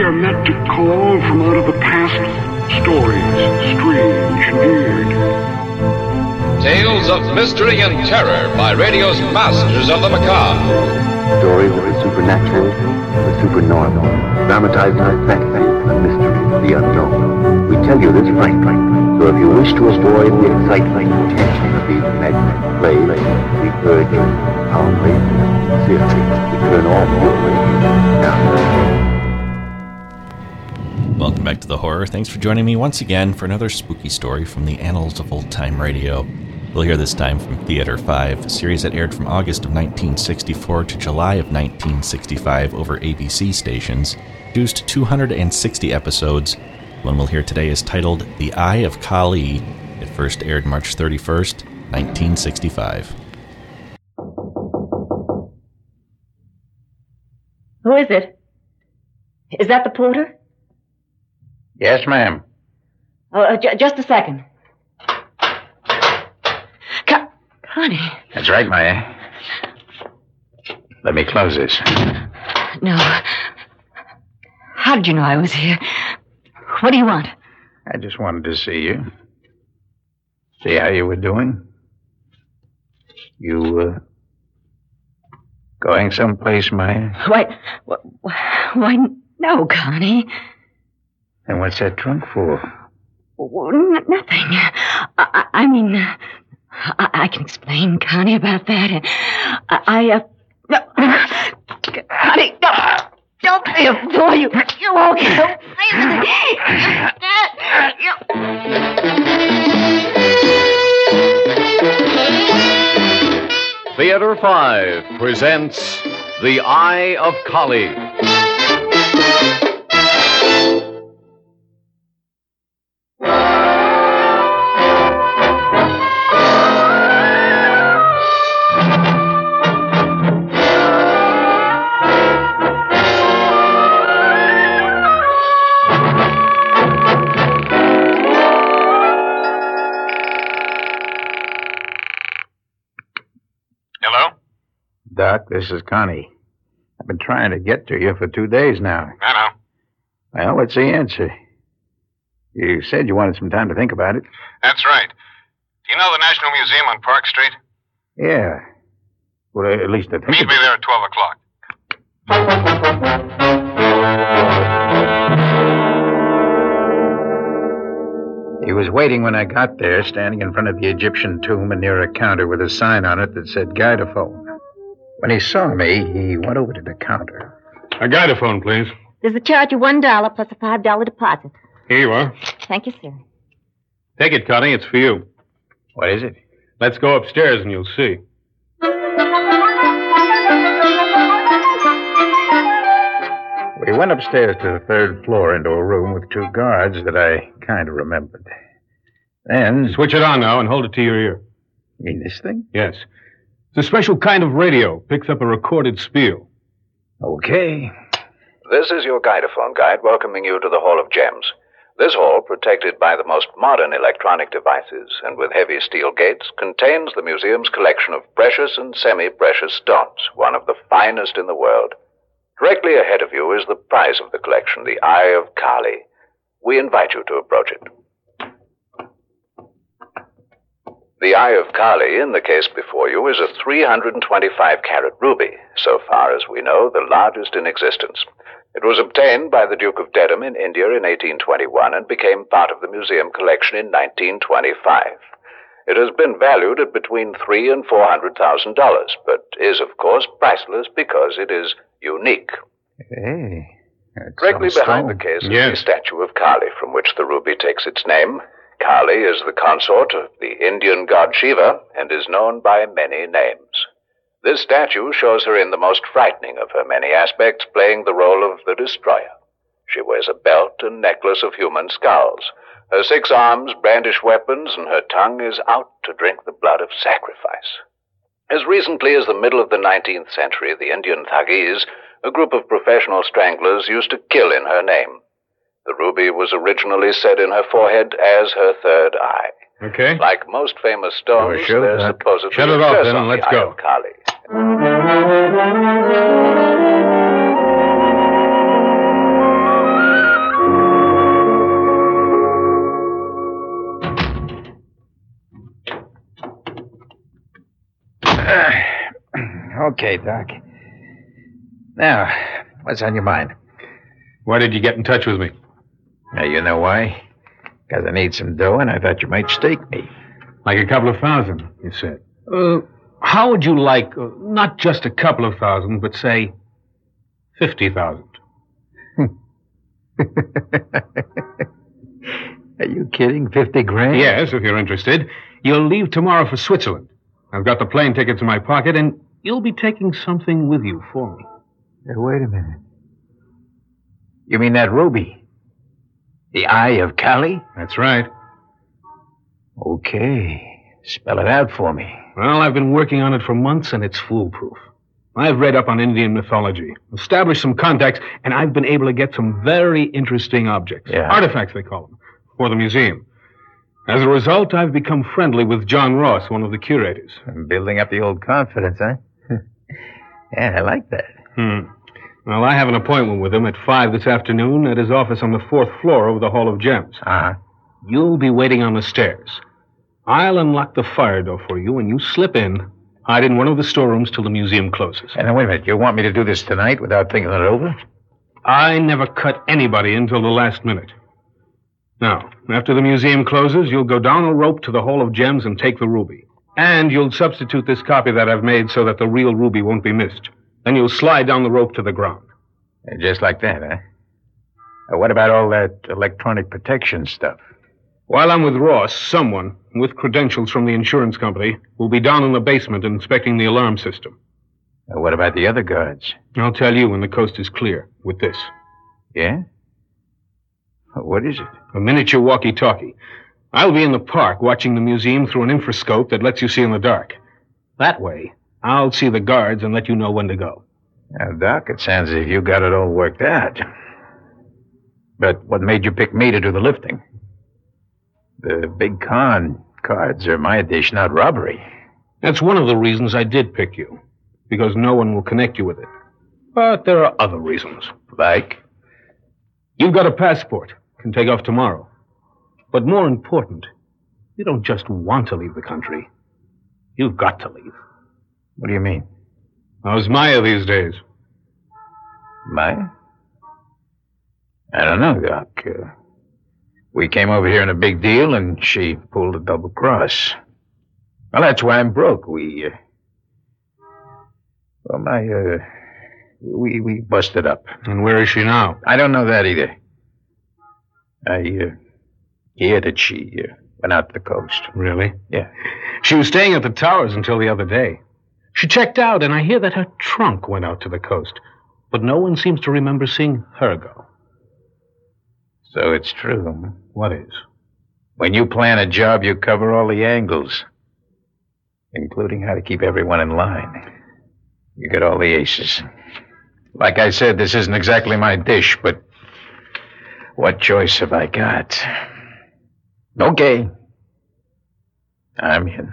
are meant to call from out of the past stories, strange and weird. Tales of mystery and terror by radio's masters of the macabre. Stories of the supernatural, the supernormal, dramatizing the fantasy, the mystery, the unknown. We tell you this frankly, so if you wish to avoid the excitement and tension of these maddening plays, we urge you calmly and sincerely to turn off your radio now. Welcome back to The Horror. Thanks for joining me once again for another spooky story from the annals of old-time radio. We'll hear this time from Theater 5, a series that aired from August of 1964 to July of 1965 over ABC stations, produced 260 episodes. The one we'll hear today is titled The Eye of Kali. It first aired March 31st, 1965. Who is it? Is that the porter? Yes, ma'am. Just a second. Connie. That's right, Maya. Let me close this. No. How did you know I was here? What do you want? I just wanted to see you. See how you were doing. You, going someplace, Maya? Why, no, Connie. And what's that trunk for? Nothing. I mean, I can explain, Connie, about that. No. Connie, no. Don't be a fool. You won't get Theater 5 presents The Eye of Kali. Doc, this is Connie. I've been trying to get to you for 2 days now. I know. Well, what's the answer? You said you wanted some time to think about it. That's right. Do you know the National Museum on Park Street? Yeah. Well, at least I think... Meet me there at 12 o'clock. He was waiting when I got there, standing in front of the Egyptian tomb and near a counter with a sign on it that said Guidophone. When he saw me, he went over to the counter. A Guidophone, please. There's a charge of $1 plus a $5 deposit. Here you are. Thank you, sir. Take it, Connie. It's for you. What is it? Let's go upstairs and you'll see. We went upstairs to the third floor into a room with 2 guards that I kind of remembered. Then... Switch it on now and hold it to your ear. You mean this thing? Yes. It's a special kind of radio. Picks up a recorded spiel. Okay. This is your Guidophone guide welcoming you to the Hall of Gems. This hall, protected by the most modern electronic devices and with heavy steel gates, contains the museum's collection of precious and semi-precious stones, one of the finest in the world. Directly ahead of you is the prize of the collection, the Eye of Kali. We invite you to approach it. The Eye of Kali, in the case before you, is a 325-carat ruby, so far as we know, the largest in existence. It was obtained by the Duke of Dedham in India in 1821 and became part of the museum collection in 1925. It has been valued at between $300,000 and $400,000, but is, of course, priceless because it is unique. Hey. Directly behind the case is the statue of Kali, from which the ruby takes its name. Kali is the consort of the Indian god Shiva and is known by many names. This statue shows her in the most frightening of her many aspects, playing the role of the destroyer. She wears a belt and necklace of human skulls. Her 6 arms brandish weapons, and her tongue is out to drink the blood of sacrifice. As recently as the middle of the 19th century, the Indian Thuggees, a group of professional stranglers, used to kill in her name. The ruby was originally set in her forehead as her third eye. Okay. Like most famous stones, sure, there's supposedly Shut it a off, curse then, on and let's the go. Eye of Kali. Okay, Doc. Now, what's on your mind? Why did you get in touch with me? Now, you know why? Because I need some dough, and I thought you might stake me. Like a couple of thousand, you said. How would you like, not just a couple of thousand, but say 50,000? Are you kidding? 50 grand? Yes, if you're interested. You'll leave tomorrow for Switzerland. I've got the plane tickets in my pocket, and you'll be taking something with you for me. Hey, wait a minute. You mean that ruby? The Eye of Kali? That's right. Okay. Spell it out for me. Well, I've been working on it for months, and it's foolproof. I've read up on Indian mythology, established some contacts, and I've been able to get some very interesting objects. Yeah. Artifacts, they call them, for the museum. As a result, I've become friendly with John Ross, one of the curators. I'm building up the old confidence, huh? Yeah, I like that. Well, I have an appointment with him at 5 this afternoon at his office on the 4th floor over the Hall of Gems. Uh-huh. You'll be waiting on the stairs. I'll unlock the fire door for you, and you slip in, hide in one of the storerooms till the museum closes. And now, wait a minute. You want me to do this tonight without thinking it over? I never cut anybody until the last minute. Now, after the museum closes, you'll go down a rope to the Hall of Gems and take the ruby. And you'll substitute this copy that I've made so that the real ruby won't be missed. Then you'll slide down the rope to the ground. Just like that, huh? What about all that electronic protection stuff? While I'm with Ross, someone with credentials from the insurance company will be down in the basement inspecting the alarm system. What about the other guards? I'll tell you when the coast is clear with this. Yeah? What is it? A miniature walkie-talkie. I'll be in the park watching the museum through an infrascope that lets you see in the dark. That way, I'll see the guards and let you know when to go. Now, Doc, it sounds as if you got it all worked out. But what made you pick me to do the lifting? The big con cards are my dish, not robbery. That's one of the reasons I did pick you. Because no one will connect you with it. But there are other reasons. Like? You've got a passport. Can take off tomorrow. But more important, you don't just want to leave the country. You've got to leave. What do you mean? How's Maya these days? Maya? I don't know, Doc. We came over here in a big deal, and she pulled a double cross. Well, that's why I'm broke. We busted up. And where is she now? I don't know that either. I hear that she went out to the coast. Really? Yeah. She was staying at the towers until the other day. She checked out, and I hear that her trunk went out to the coast. But no one seems to remember seeing her go. So it's true. What is? When you plan a job, you cover all the angles, including how to keep everyone in line. You get all the aces. Like I said, this isn't exactly my dish, but what choice have I got? Okay. I'm in.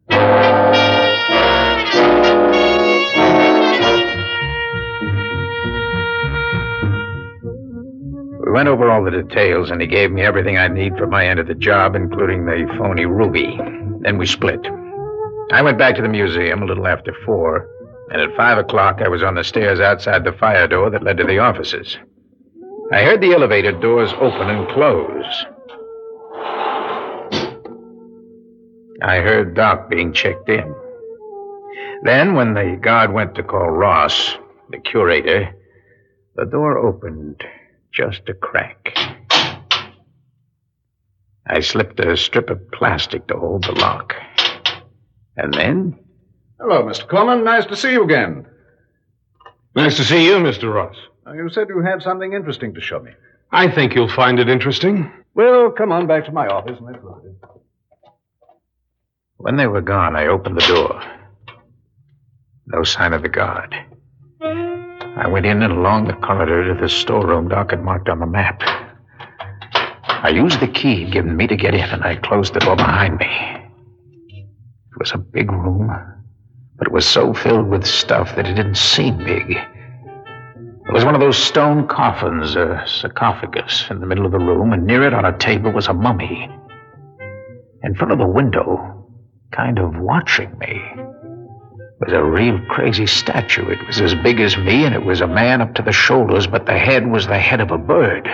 We went over all the details, and he gave me everything I need for my end of the job, including the phony ruby. Then we split. I went back to the museum a little after 4, and at 5 o'clock I was on the stairs outside the fire door that led to the offices. I heard the elevator doors open and close. I heard Doc being checked in. Then, when the guard went to call Ross, the curator, the door opened just a crack. I slipped a strip of plastic to hold the lock. And then... Hello, Mr. Coleman. Nice to see you again. Nice to see you, Mr. Ross. You said you had something interesting to show me. I think you'll find it interesting. Well, come on back to my office and let's look at it. When they were gone, I opened the door. No sign of the guard. I went in and along the corridor to the storeroom Doc had marked on the map. I used the key given me to get in, and I closed the door behind me. It was a big room, but it was so filled with stuff that it didn't seem big. There was one of those stone coffins, a sarcophagus, in the middle of the room, and near it on a table was a mummy. In front of the window, kind of watching me, It was a real crazy statue. It was as big as me, and it was a man up to the shoulders, but the head was the head of a bird.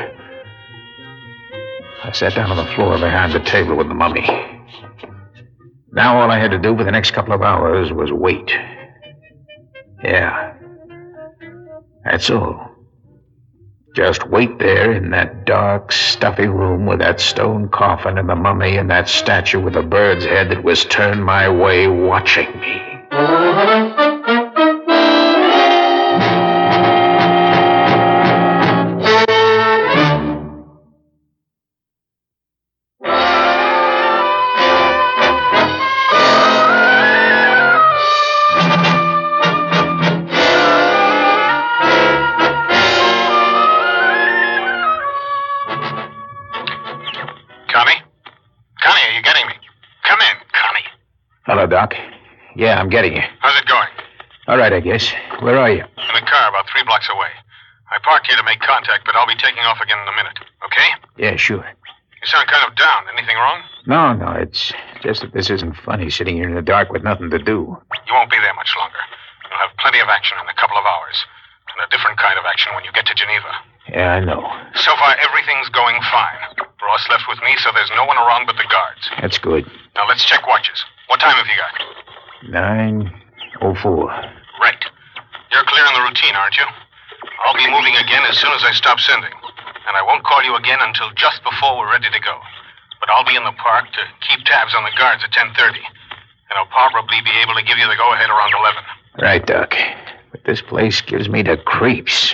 I sat down on the floor behind the table with the mummy. Now all I had to do for the next couple of hours was wait. Yeah. That's all. Just wait there in that dark, stuffy room with that stone coffin and the mummy and that statue with a bird's head that was turned my way watching me. Hello, Doc. Yeah, I'm getting you. How's it going? All right, I guess. Where are you? In a car about 3 blocks away. I parked here to make contact, but I'll be taking off again in a minute. Okay? Yeah, sure. You sound kind of down. Anything wrong? No. It's just that this isn't funny sitting here in the dark with nothing to do. You won't be there much longer. You'll have plenty of action in a couple of hours. And a different kind of action when you get to Geneva. Yeah, I know. So far, everything's going fine. Ross left with me, so there's no one around but the guards. That's good. Now, let's check watches. What time have you got? 9:04. Right. You're clear on the routine, aren't you? I'll be moving again as soon as I stop sending. And I won't call you again until just before we're ready to go. But I'll be in the park to keep tabs on the guards at 10:30. And I'll probably be able to give you the go-ahead around 11. Right, Doc. But this place gives me the creeps.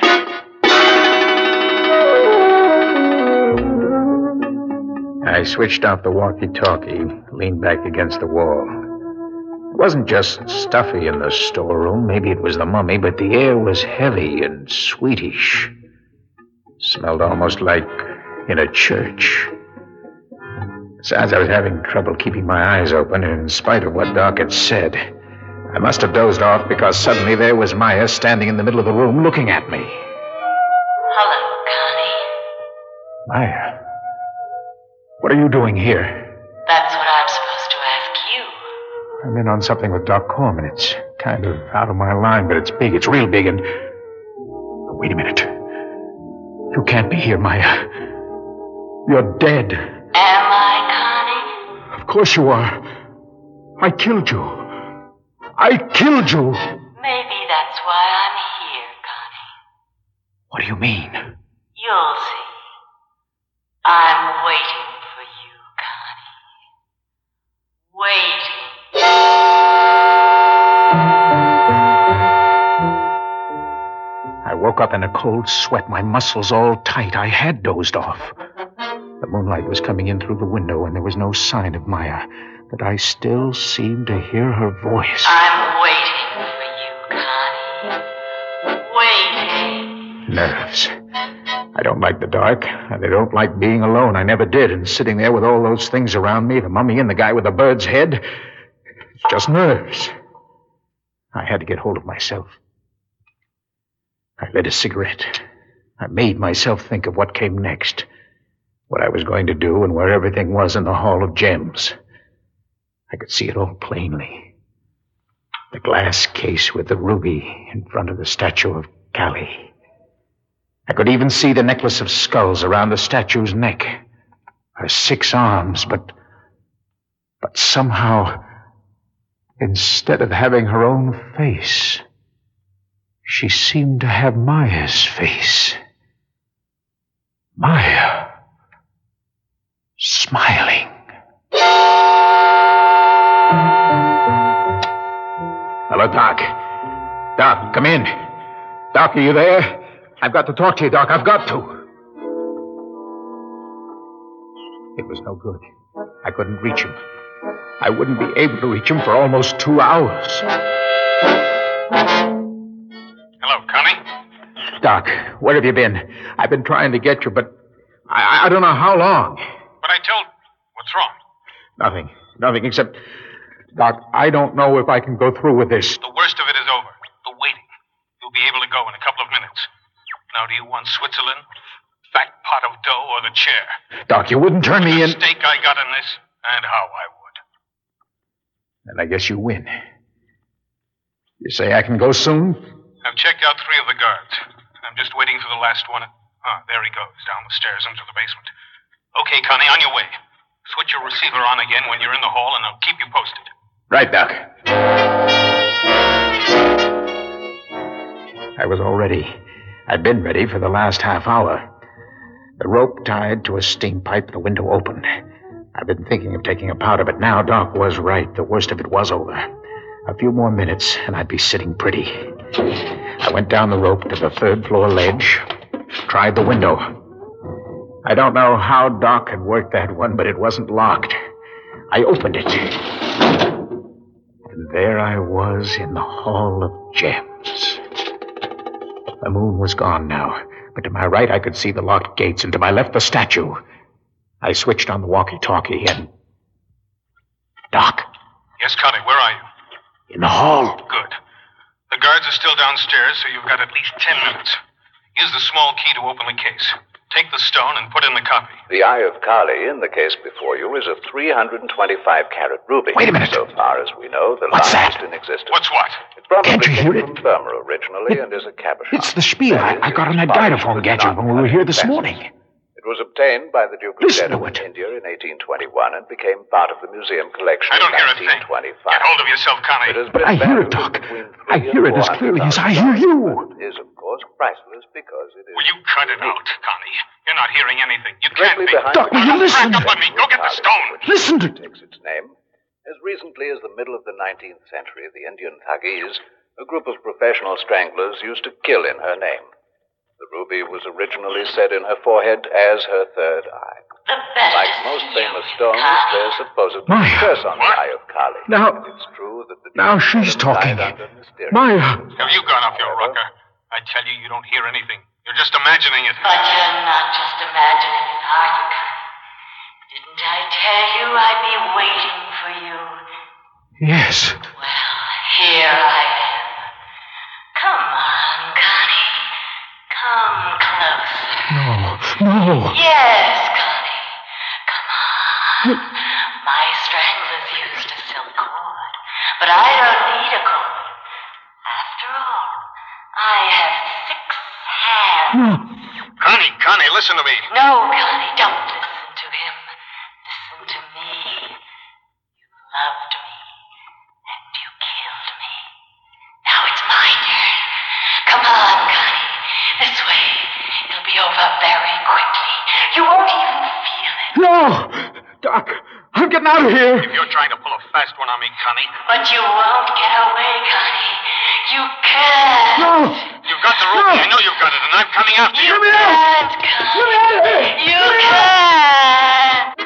I switched off the walkie-talkie, leaned back against the wall. It wasn't just stuffy in the storeroom. Maybe it was the mummy, but the air was heavy and sweetish. Smelled almost like in a church. Besides, I was having trouble keeping my eyes open, and in spite of what Doc had said, I must have dozed off because suddenly there was Maya standing in the middle of the room looking at me. Hello, Connie. Maya, what are you doing here? That's what I'm supposed to ask you. I'm in on something with Doc Corman. It's kind of out of my line, but it's big. It's real big, and... Wait a minute. You can't be here, Maya. You're dead. Am I, Connie? Of course you are. I killed you. I killed you. Maybe that's why I'm here, Connie. What do you mean? You'll see. I'm waiting for you, Connie. Waiting. I woke up in a cold sweat, my muscles all tight. I had dozed off. The moonlight was coming in through the window, and there was no sign of Maya, but I still seemed to hear her voice. I'm waiting for you, Connie. Waiting. Nerves. I don't like the dark, and I don't like being alone. I never did, and sitting there with all those things around me, the mummy and the guy with the bird's head, it's just nerves. I had to get hold of myself. I lit a cigarette. I made myself think of what came next, what I was going to do, and where everything was in the Hall of Gems. I could see it all plainly. The glass case with the ruby in front of the statue of Kali. I could even see the necklace of skulls around the statue's neck. Her 6 arms, but somehow, instead of having her own face, she seemed to have Maya's face. Maya. Smiling. Hello, Doc. Doc, come in. Doc, are you there? I've got to talk to you, Doc. I've got to. It was no good. I couldn't reach him. I wouldn't be able to reach him for almost 2 hours. Hello, Connie? Doc, where have you been? I've been trying to get you, but I don't know how long. But I told... What's wrong? Nothing except... Doc, I don't know if I can go through with this. The worst of it is over. The waiting. You'll be able to go in a couple of minutes. Now, do you want Switzerland, fat pot of dough, or the chair? Doc, you wouldn't turn me in... The stake I got in this, and how I would. And I guess you win. You say I can go soon? I've checked out 3 of the guards. I'm just waiting for the last one. There he goes, down the stairs into the basement. Okay, Connie, on your way. Switch your receiver on again when you're in the hall, and I'll keep you posted. Right, Doc. I was all ready. I'd been ready for the last half hour. The rope tied to a steam pipe, the window open. I've been thinking of taking a powder, but now Doc was right. The worst of it was over. A few more minutes, and I'd be sitting pretty. I went down the rope to the 3rd floor ledge, tried the window. I don't know how Doc had worked that one, but it wasn't locked. I opened it. And there I was in the Hall of Gems. The moon was gone now, but to my right I could see the locked gates, and to my left the statue. I switched on the walkie-talkie and... Doc? Yes, Connie, where are you? In the hall. Good. The guards are still downstairs, so you've got at least 10 minutes. Use the small key to open the case. Take the stone and put in the copy. The Eye of Kali in the case before you is a 325-carat ruby. Wait a minute. So far as we know, the What's largest that? in existence. What's what? It probably Can't you hear came it? from Burma originally and is a cabochon. It's the spiel That I is, got on that its dinophone polish gadget was when we were here this not morning. It was obtained by the Duke of Listen Dedham to it. in India in 1821 and became part of the museum collection I don't in hear a thing. 1925. Get hold of yourself, Connie. It has But been I hear it, valued Doc. between I $300,000 hear it as clearly as I hear you. It is, of course, priceless because it is... Will you cut it out, Connie? You're not hearing anything. You Directly can't be. behind Doc, will you Now, listen? Back up on me. Go get the stone. Listen to... takes its name. As recently as the middle of the 19th century, the Indian Thuggees, a group of professional stranglers, used to kill in her name. The ruby was originally set in her forehead as her 3rd eye. Like most famous stones, there's supposedly a curse on the Eye of Kali. Now- It's true that the now Duke she's died talking. under mysterious Maya. Have you gone off your rocker? I tell you, you don't hear anything. You're just imagining it. But you're not just imagining it, are you, Connie? Didn't I tell you I'd be waiting for you? Yes. Well, here I am. Come on, Connie. Come closer. No. Yes, Connie. Come on. My stranglers used a silk cord, but I don't need a cord. After all, I have 6 hands. Connie, listen to me. No, Connie, don't listen to him. Listen to me. You loved me, and you killed me. Now it's my turn. Come on, Connie. This way. It'll be over very quickly. You won't even feel it. No! Doc, I'm getting out of here. If you're trying to pull a fast one on me, Connie. But you won't get away, Connie. You can't. No! You've got the ruby. I know you've got it, and I'm coming after you. You can't, Connie. You can't.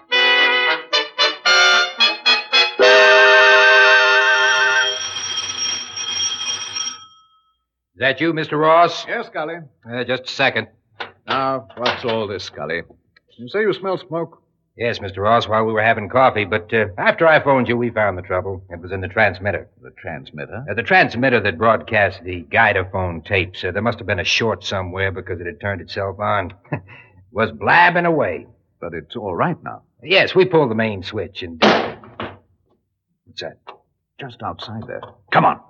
Is that you, Mr. Ross? Yes, Scully. Just a second. Now, what's all this, Scully? You say you smell smoke? Yes, Mr. Ross, while we were having coffee, but after I phoned you, we found the trouble. It was in the transmitter. The transmitter? The transmitter that broadcast the Guidophone tapes. There must have been a short somewhere because it had turned itself on. Was blabbing away. But it's all right now. Yes, we pulled the main switch and... What's that? Just outside there. Come on.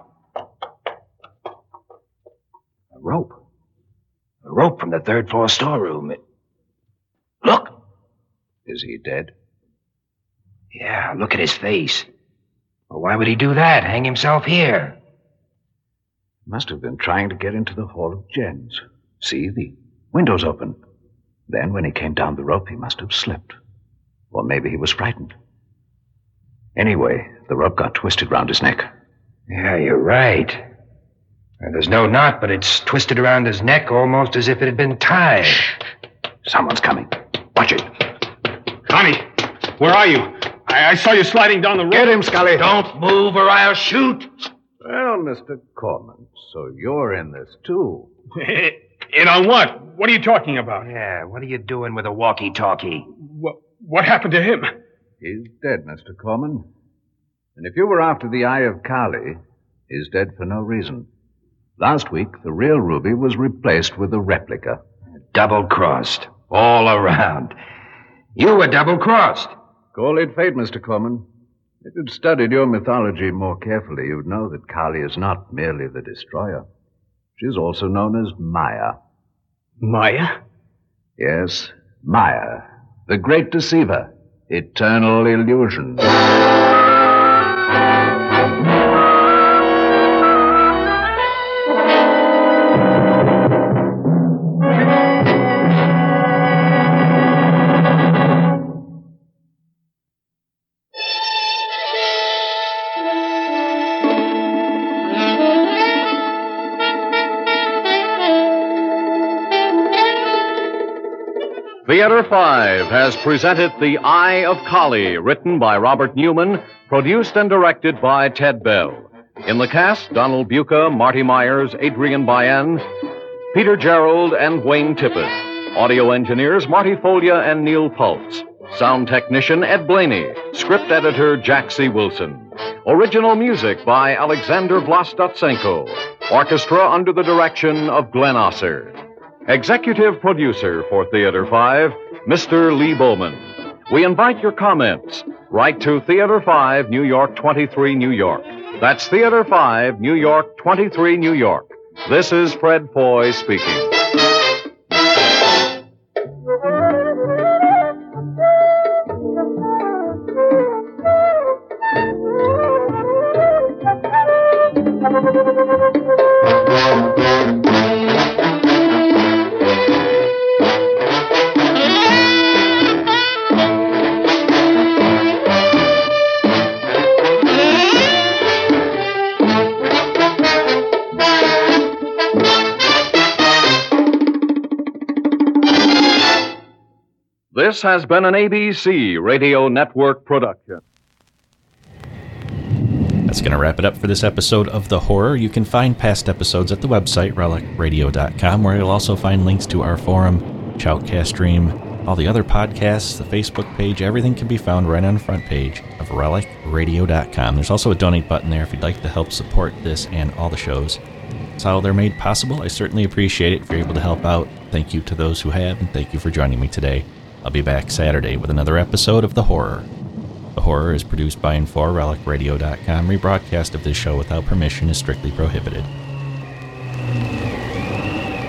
A rope. A rope from the 3rd floor storeroom. Look! Is he dead? Yeah, look at his face. Well, why would he do that? Hang himself here? Must have been trying to get into the Hall of Gems. See, the window's open. Then, when he came down the rope, he must have slipped. Or maybe he was frightened. Anyway, the rope got twisted round his neck. Yeah, you're right. There's no knot, but it's twisted around his neck almost as if it had been tied. Someone's coming. Watch it. Connie, where are you? I saw you sliding down the road. Get him, Scully. Don't move or I'll shoot. Well, Mr. Corman, so you're in this, too. In on what? What are you talking about? Yeah, what are you doing with a walkie-talkie? What happened to him? He's dead, Mr. Corman. And if you were after the Eye of Kali, he's dead for no reason. Last week, the real ruby was replaced with a replica. Double-crossed. All around. You were double-crossed. Call it fate, Mr. Corman. If you'd studied your mythology more carefully, you'd know that Kali is not merely the destroyer. She's also known as Maya. Maya? Yes, Maya, the great deceiver, eternal illusion. Theater 5 has presented The Eye of Kali, written by Robert Newman, produced and directed by Ted Bell. In the cast, Donald Buca, Marty Myers, Adrian Bayan, Peter Gerald, and Wayne Tippett. Audio engineers, Marty Folia and Neil Pultz. Sound technician, Ed Blaney. Script editor, Jack C. Wilson. Original music by Alexander Vlastotsenko. Orchestra under the direction of Glenn Osser. Executive producer for Theater 5, Mr. Lee Bowman. We invite your comments. Write to Theater 5, New York 23, New York. That's Theater 5, New York 23, New York. This is Fred Foy speaking. This has been an ABC Radio Network production. That's going to wrap it up for this episode of The Horror. You can find past episodes at the website, relicradio.com, where you'll also find links to our forum, Shoutcast Stream, all the other podcasts, the Facebook page. Everything can be found right on the front page of relicradio.com. There's also a donate button there if you'd like to help support this and all the shows. It's how they're made possible. I certainly appreciate it if you're able to help out. Thank you to those who have, and thank you for joining me today. I'll be back Saturday with another episode of The Horror. The Horror is produced by and for relicradio.com. Rebroadcast of this show without permission is strictly prohibited.